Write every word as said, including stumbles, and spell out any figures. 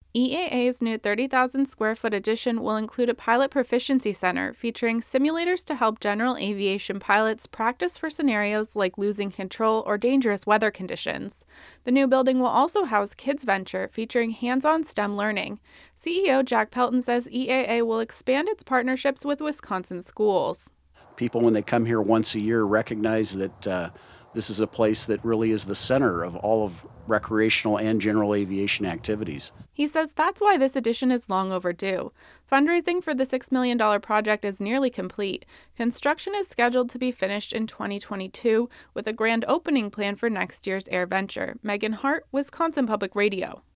E A A's new thirty thousand square foot addition will include a pilot proficiency center featuring simulators to help general aviation pilots practice for scenarios like losing control or dangerous weather conditions. The new building will also house Kids Venture, featuring hands-on STEM learning. C E O Jack Pelton says E A A will expand its partnerships with Wisconsin schools. People, when they come here once a year, recognize that uh, this is a place that really is the center of all of recreational and general aviation activities. He says that's why this addition is long overdue. Fundraising for the six million dollars project is nearly complete. Construction is scheduled to be finished in twenty twenty-two, with a grand opening planned for next year's AirVenture. Megan Hart, Wisconsin Public Radio.